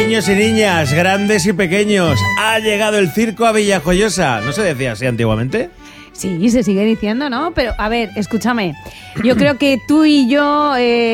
Niños y niñas, grandes y pequeños, ha llegado el circo a Villajoyosa. ¿No se decía así antiguamente? Sí, se sigue diciendo, ¿no? Pero, a ver, escúchame. Yo creo que tú y yo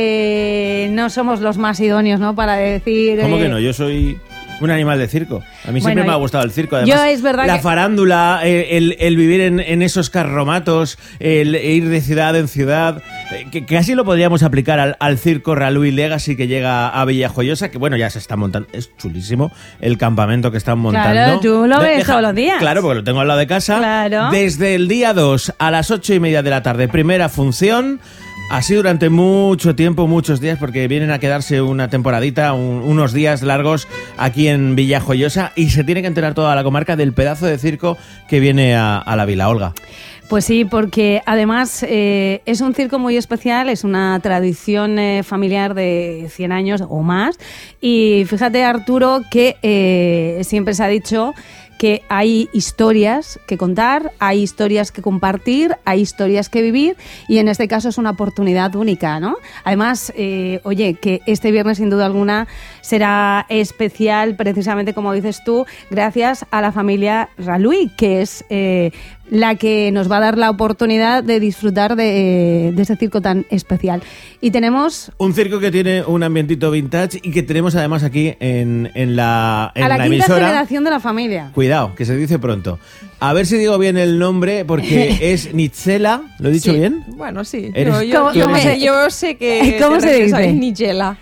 no somos los más idóneos, ¿no? Para decir... ¿Cómo que no? Yo soy un animal de circo. A mí siempre me ha gustado el circo. Además, yo es verdad la farándula, el vivir en esos carromatos, el ir de ciudad en ciudad, que casi lo podríamos aplicar al circo Ralui Legacy que llega a Villajoyosa, que bueno, ya se está montando. Es chulísimo el campamento que están montando. Claro, tú lo ves todos los días. Claro, porque lo tengo al lado de casa. Claro. Desde el día 2 a las 8:30 de la tarde, primera función. Así durante mucho tiempo, muchos días, porque vienen a quedarse una temporadita, unos días largos aquí en Villajoyosa, y se tiene que enterar toda la comarca del pedazo de circo que viene a la vila. Olga. Pues sí, porque además es un circo muy especial, es una tradición familiar de 100 años o más. Y fíjate, Arturo, que siempre se ha dicho que hay historias que contar, hay historias que compartir, hay historias que vivir, y en este caso es una oportunidad única, ¿no? Además, oye, que este viernes sin duda alguna será especial, precisamente como dices tú, gracias a la familia Ralui, que es la que nos va a dar la oportunidad de disfrutar de este circo tan especial. Y tenemos... un circo que tiene un ambientito vintage y que tenemos además aquí en la a la quinta emisora. Generación de la familia. Cuidado, que se dice pronto. A ver si digo bien el nombre, porque es Nichela. ¿Lo he dicho bien? Bueno, sí. Yo sé que... ¿Cómo se dice? Nichela.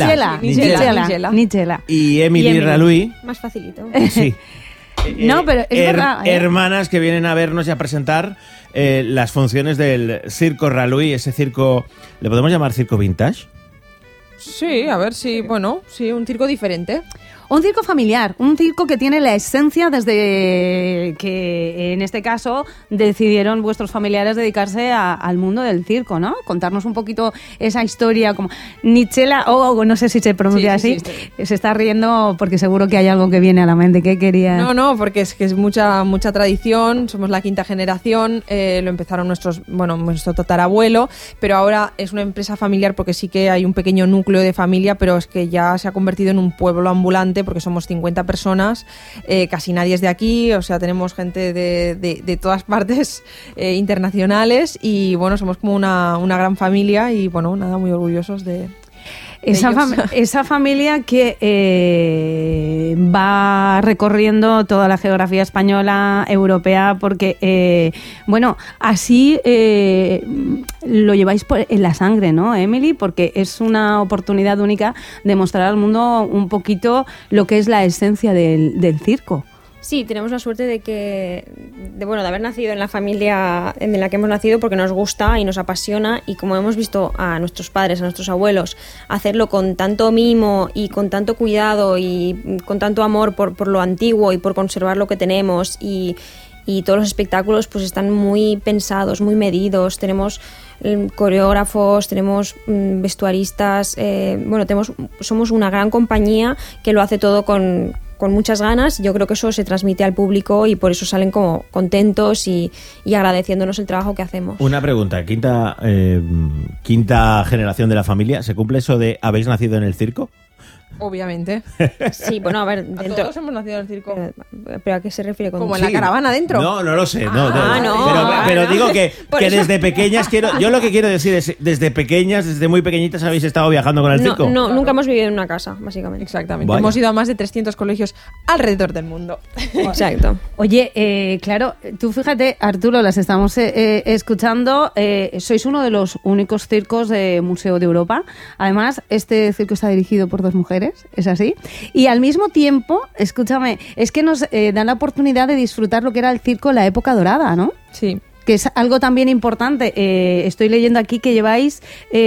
Nichela. Y Emily Ralui. Más facilito. Sí. No, pero es verdad. Hermanas que vienen a vernos y a presentar las funciones del circo Ralui, ese circo, ¿le podemos llamar circo vintage? Sí, a ver si, bueno, sí, un circo diferente. Un circo familiar, un circo que tiene la esencia desde que, en este caso, decidieron vuestros familiares dedicarse al mundo del circo, ¿no? Contarnos un poquito esa historia, como Nichela, no sé si se pronuncia así, se está riendo porque seguro que hay algo que viene a la mente. ¿Qué quería? No, porque es mucha tradición, somos la quinta generación, lo empezaron nuestro tatarabuelo, pero ahora es una empresa familiar porque sí que hay un pequeño núcleo de familia, pero es que ya se ha convertido en un pueblo ambulante porque somos 50 personas, casi nadie es de aquí, o sea, tenemos gente de todas partes internacionales y bueno, somos como una gran familia y bueno, nada, muy orgullosos de esa familia que va recorriendo toda la geografía española, europea, porque, bueno, así lo lleváis en la sangre, ¿no, Emily? Porque es una oportunidad única de mostrar al mundo un poquito lo que es la esencia del circo. Sí, tenemos la suerte de haber nacido en la familia en la que hemos nacido porque nos gusta y nos apasiona, y como hemos visto a nuestros padres, a nuestros abuelos hacerlo con tanto mimo y con tanto cuidado y con tanto amor por lo antiguo y por conservar lo que tenemos, y todos los espectáculos pues están muy pensados, muy medidos. Tenemos coreógrafos, tenemos vestuaristas, somos una gran compañía que lo hace todo con muchas ganas. Yo creo que eso se transmite al público y por eso salen como contentos y agradeciéndonos el trabajo que hacemos. Una pregunta, quinta generación de la familia, ¿se cumple eso de habéis nacido en el circo? Obviamente. Sí, bueno, a ver, dentro... Todos hemos nacido en el circo. ¿Pero a qué se refiere con ¿Como en la caravana dentro? No lo sé. No. Pero digo que desde pequeñas yo lo que quiero decir es, desde pequeñas, desde muy pequeñitas habéis estado viajando con el circo. No, nunca hemos vivido en una casa, básicamente. Exactamente. Vaya. Hemos ido a más de 300 colegios alrededor del mundo. Exacto. Oye, claro, tú fíjate, Arturo, las estamos escuchando. Sois uno de los únicos circos de Museo de Europa. Además, este circo está dirigido por 2 mujeres. ¿Es así? Y al mismo tiempo, escúchame, es que nos dan la oportunidad de disfrutar lo que era el circo en la época dorada, ¿no? Sí. Que es algo también importante. Estoy leyendo aquí que lleváis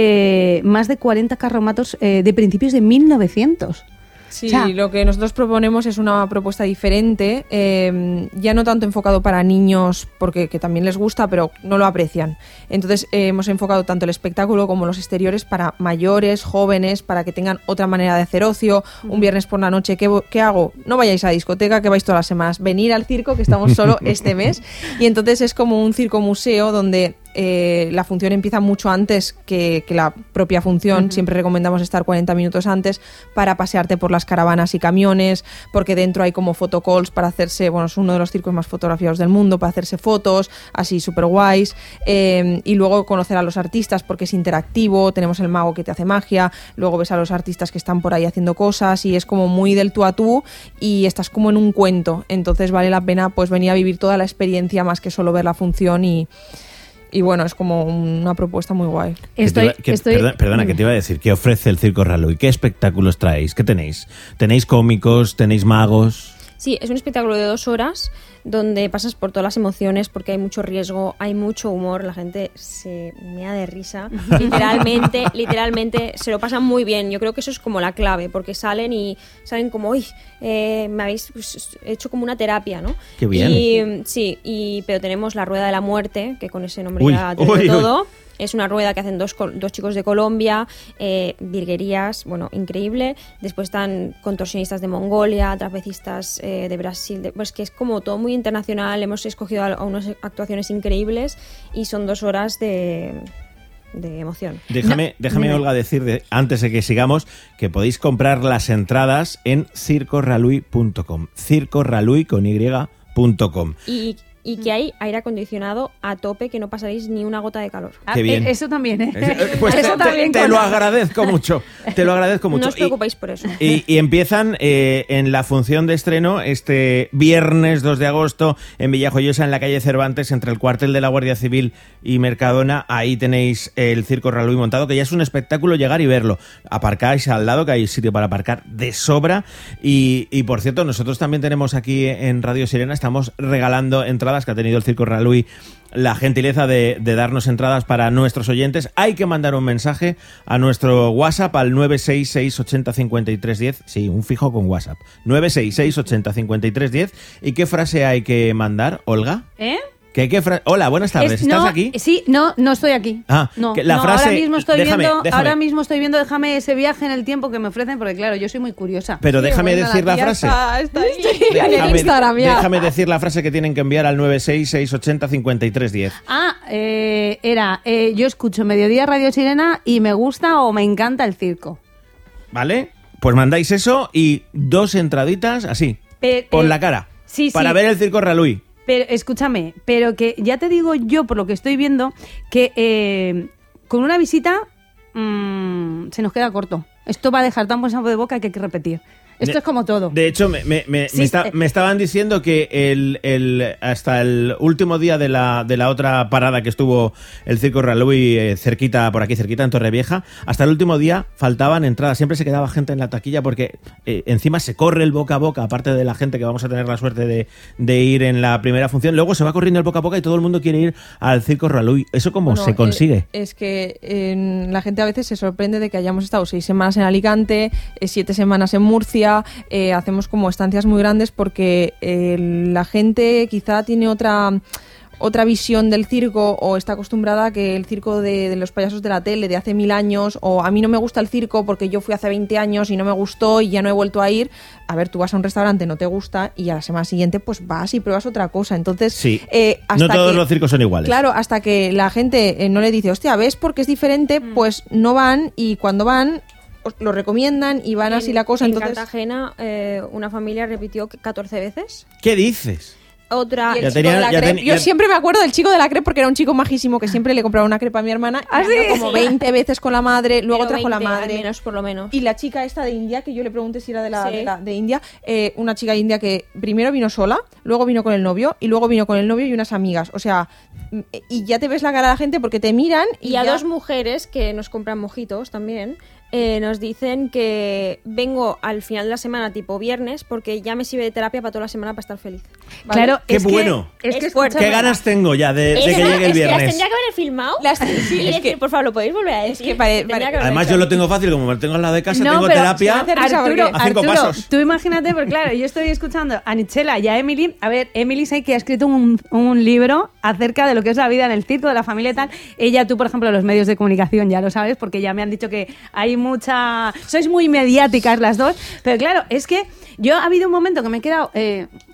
más de 40 carromatos de principios de 1900. Sí, lo que nosotros proponemos es una propuesta diferente, ya no tanto enfocado para niños, porque que también les gusta, pero no lo aprecian. Entonces hemos enfocado tanto el espectáculo como los exteriores para mayores, jóvenes, para que tengan otra manera de hacer ocio. Un viernes por la noche, ¿qué hago? No vayáis a discoteca, que vais todas las semanas. Venir al circo, que estamos solo este mes. Y entonces es como un circo museo donde la función empieza mucho antes que la propia función. Siempre recomendamos estar 40 minutos antes para pasearte por las caravanas y camiones, porque dentro hay como photocalls para hacerse, bueno, es uno de los circos más fotografiados del mundo, para hacerse fotos así súper guays, y luego conocer a los artistas porque es interactivo, tenemos el mago que te hace magia, luego ves a los artistas que están por ahí haciendo cosas y es como muy del tú a tú y estás como en un cuento, entonces vale la pena pues venir a vivir toda la experiencia más que solo ver la función y bueno, es como una propuesta muy guay. Perdona, que te iba a decir, ¿qué ofrece el Circo Ralui? ¿Qué espectáculos traéis? ¿Qué tenéis? ¿Tenéis cómicos? ¿Tenéis magos? Sí, es un espectáculo de 2 horas donde pasas por todas las emociones porque hay mucho riesgo, hay mucho humor, la gente se mea de risa, literalmente se lo pasan muy bien. Yo creo que eso es como la clave, porque salen como, uy, me habéis hecho como una terapia, ¿no? Qué bien. Pero tenemos la Rueda de la Muerte, que con ese nombre ya te digo todo. Es una rueda que hacen dos chicos de Colombia, virguerías, bueno, increíble. Después están contorsionistas de Mongolia, trapecistas de Brasil. Pues que es como todo muy internacional. Hemos escogido a unas actuaciones increíbles y son 2 horas de emoción. Déjame, Olga, decir, antes de que sigamos, que podéis comprar las entradas en circoralui.com. Circoralui con y.com. Y que hay aire acondicionado a tope, que no pasaréis ni una gota de calor. Qué bien. Eso también, ¿eh? Pues eso también te lo agradezco mucho. No os preocupéis por eso. Y empiezan en la función de estreno este viernes 2 de agosto en Villajoyosa, en la calle Cervantes, entre el cuartel de la Guardia Civil y Mercadona. Ahí tenéis el Circo Ralui montado, que ya es un espectáculo llegar y verlo. Aparcáis al lado, que hay sitio para aparcar de sobra. Y por cierto, nosotros también tenemos aquí en Radio Sirena, estamos regalando entradas, que ha tenido el Circo Ralui la gentileza de darnos entradas para nuestros oyentes. Hay que mandar un mensaje a nuestro WhatsApp al 966805310. Sí, un fijo con WhatsApp. 966805310. ¿Y qué frase hay que mandar, Olga? Hola, buenas tardes. ¿Estás aquí? Sí, no estoy aquí. Frase, ahora mismo estoy viendo, déjame ese viaje en el tiempo que me ofrecen, porque claro, yo soy muy curiosa. Pero déjame decir la frase. Déjame decir la frase que tienen que enviar al 966805310. Yo escucho Mediodía Radio Sirena y me gusta o me encanta el circo. ¿Vale? Pues mandáis eso y 2 entraditas así, por la cara, para ver el Circo Ralui. Pero escúchame, pero que ya te digo yo, por lo que estoy viendo, que con una visita se nos queda corto. Esto va a dejar tan buen sabor de boca que hay que repetir. Esto es como todo. De hecho, me estaban diciendo que hasta el último día de la otra parada que estuvo el Circo Ralui cerquita en Torrevieja, hasta el último día faltaban entradas. Siempre se quedaba gente en la taquilla porque encima se corre el boca a boca, aparte de la gente que vamos a tener la suerte de ir en la primera función. Luego se va corriendo el boca a boca y todo el mundo quiere ir al Circo Ralui. ¿Eso cómo se consigue? Es que la gente a veces se sorprende de que hayamos estado 6 semanas en Alicante, 7 semanas en Murcia. Hacemos como estancias muy grandes porque la gente quizá tiene otra visión del circo o está acostumbrada a que el circo de los payasos de la tele de hace 1000 años, o a mí no me gusta el circo porque yo fui hace 20 años y no me gustó y ya no he vuelto a ir. A ver, tú vas a un restaurante, no te gusta y a la semana siguiente pues vas y pruebas otra cosa. Entonces, sí, no todos los circos son iguales. Claro, hasta que la gente no le dice, hostia, ¿ves? Porque es diferente, pues no van, y cuando van lo recomiendan y van así la cosa. En entonces Cartagena una familia repitió 14 veces. ¿Qué dices? Otra. Yo siempre me acuerdo del chico de la crepe porque era un chico majísimo que siempre le compraba una crepa a mi hermana. Como 20 veces con la madre, luego trajo la madre. Menos, por lo menos. Y la chica esta de India, que yo le pregunté si era de India, una chica india que primero vino sola, luego vino con el novio, y luego vino con el novio y unas amigas. O sea, y ya te ves la cara de la gente porque te miran. Y a 2 mujeres que nos compran mojitos también. Nos dicen que vengo al final de la semana, tipo viernes, porque ya me sirve de terapia para toda la semana para estar feliz. ¿Vale? Claro, qué bueno. Es fuerte. Qué ganas tengo ya de que llegue el viernes. Las tendría que haber filmado y decir, por favor, ¿lo podéis volver a decir? Además, yo lo tengo fácil, como me lo tengo al lado de casa, tengo terapia a 5 pasos. Tú imagínate, porque claro, yo estoy escuchando a Nichela y a Emily. A ver, Emily sé que ha escrito un libro acerca de lo que es la vida en el circo, de la familia y tal. Tú, por ejemplo, los medios de comunicación ya lo sabes, porque ya me han dicho que hay sois muy mediáticas las dos, pero claro, es que yo ha habido un momento que me he quedado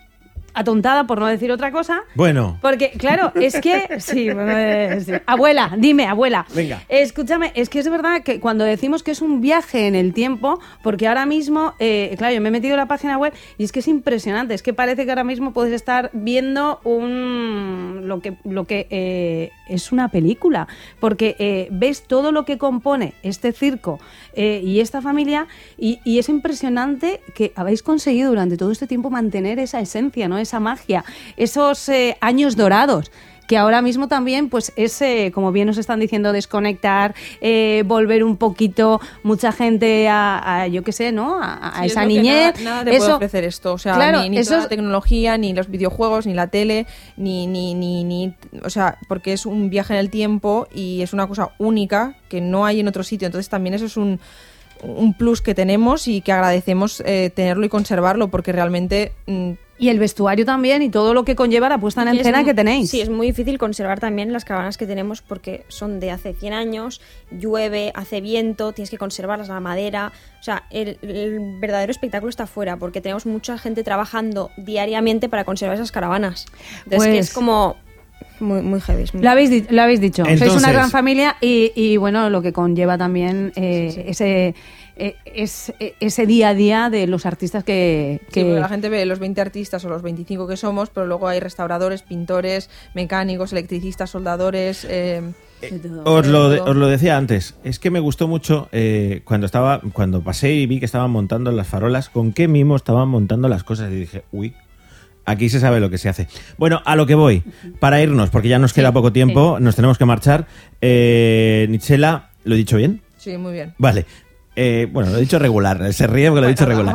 atontada, por no decir otra cosa. Bueno. Porque, claro, es que... Sí, sí. Abuela, dime, abuela. Venga. Escúchame, es que es verdad que cuando decimos que es un viaje en el tiempo, porque ahora mismo, claro, yo me he metido en la página web y es que es impresionante, es que parece que ahora mismo puedes estar viendo lo que es una película, porque ves todo lo que compone este circo y esta familia y es impresionante que habéis conseguido durante todo este tiempo mantener esa esencia, ¿no? Esa magia, esos años dorados, que ahora mismo también pues es, como bien nos están diciendo, desconectar, volver un poquito mucha gente a yo qué sé, ¿no? A esa niñez. Nada te puede ofrecer esto, o sea, claro, ni toda la tecnología, ni los videojuegos, ni la tele, ni o sea, porque es un viaje en el tiempo y es una cosa única que no hay en otro sitio, entonces también eso es un plus que tenemos y que agradecemos tenerlo y conservarlo, porque realmente... Y el vestuario también y todo lo que conlleva la puesta en escena que tenéis. Sí, es muy difícil conservar también las caravanas que tenemos porque son de hace 100 años, llueve, hace viento, tienes que conservarlas, la madera. O sea, el verdadero espectáculo está fuera porque tenemos mucha gente trabajando diariamente para conservar esas caravanas. Entonces, pues... que es como... Muy heavy. Lo habéis dicho. Entonces, sois una gran familia y bueno, lo que conlleva también ese día a día de los artistas que... Sí, porque la gente ve los 20 artistas o los 25 que somos, pero luego hay restauradores, pintores, mecánicos, electricistas, soldadores... Os lo decía antes, es que me gustó mucho cuando pasé y vi que estaban montando las farolas, con qué mimo estaban montando las cosas y dije, uy, aquí se sabe lo que se hace. Bueno, a lo que voy, para irnos, porque ya nos queda poco tiempo, nos tenemos que marchar. Nichela, ¿lo he dicho bien? Sí, muy bien. Vale. Bueno, lo he dicho regular, se ríe porque lo he dicho regular.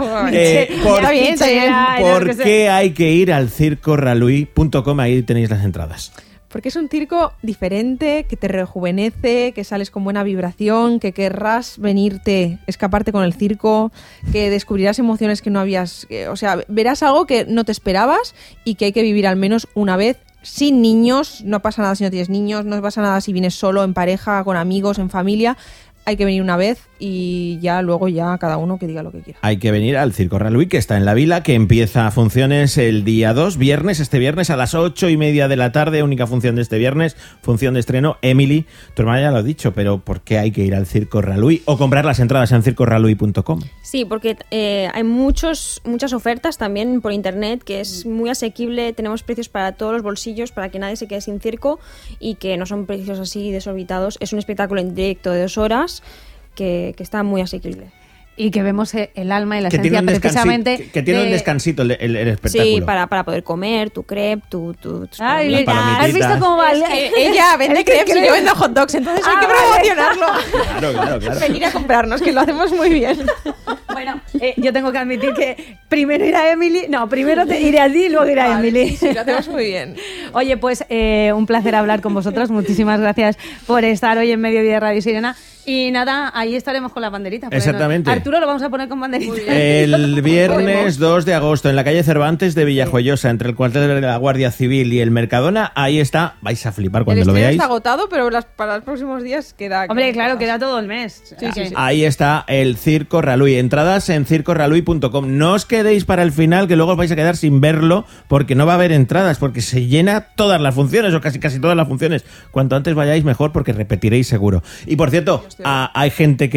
¿Por qué hay que ir al circoralui.com? Ahí tenéis las entradas. Porque es un circo diferente, que te rejuvenece, que sales con buena vibración, que querrás venirte, escaparte con el circo, que descubrirás emociones que no habías... o sea, verás algo que no te esperabas y que hay que vivir al menos una vez sin niños. No pasa nada si no tienes niños, no pasa nada si vienes solo, en pareja, con amigos, en familia. Hay que venir una vez y ya luego ya cada uno que diga lo que quiera. Hay que venir al Circo Ralui, que está en la Vila, que empieza funciones el día 2, este viernes a las 8:30 de la tarde, única función de este viernes, función de estreno. Emily, tu hermana ya lo ha dicho, pero ¿por qué hay que ir al Circo Ralui o comprar las entradas en circoralui.com? Sí, porque hay muchas ofertas también por internet, que es muy asequible, tenemos precios para todos los bolsillos, para que nadie se quede sin circo y que no son precios así desorbitados. Es un espectáculo en directo de 2 horas que está muy asequible. Y que vemos el alma y la esencia precisamente... Que tiene un descansito el espectáculo. Sí, para poder comer tu crepe, tus palomitas. ¿Has visto cómo va? Ella vende crepes y yo vendo hot dogs, entonces hay que promocionarlo. Claro. Venir a comprarnos, que lo hacemos muy bien. Bueno, yo tengo que admitir que primero iré a Emily... No, primero iré a ti y luego iré a Emily. Sí, lo hacemos muy bien. Oye, pues un placer hablar con vosotras. Muchísimas gracias por estar hoy en Mediodía de Radio Sirena. Y nada, ahí estaremos con la banderita. Exactamente. Arturo lo vamos a poner con banderita. El viernes 2 de agosto en la calle Cervantes de Villajoyosa, entre el cuartel de la Guardia Civil y el Mercadona, ahí está. Vais a flipar cuando lo veáis. Está agotado, pero para los próximos días queda... Hombre, claro, queda todo el mes. Sí. Ahí está el Circo Ralui. Entradas en circoralui.com. No os quedéis para el final, que luego os vais a quedar sin verlo, porque no va a haber entradas, porque se llena todas las funciones, o casi todas las funciones. Cuanto antes vayáis, mejor, porque repetiréis seguro. Y por cierto, hay gente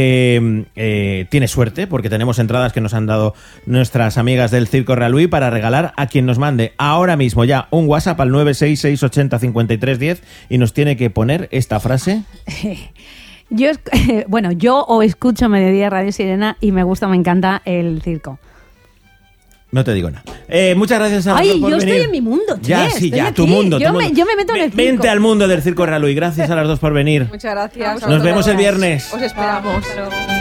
que tiene suerte, porque tenemos entradas que nos han dado nuestras amigas del Circo Ralui para regalar a quien nos mande ahora mismo ya un WhatsApp al 966805310 y nos tiene que poner esta frase. Yo o escucho Mediodía Radio Sirena y me encanta el circo. No te digo nada. Muchas gracias a Ay, por yo venir. Estoy en mi mundo, Ya, sí, ya, tu mundo. Yo me meto en el circo. Vente al mundo del Circo Ralui. Gracias a las dos por venir. Muchas gracias. Nos vemos el viernes. Os esperamos. Hasta luego.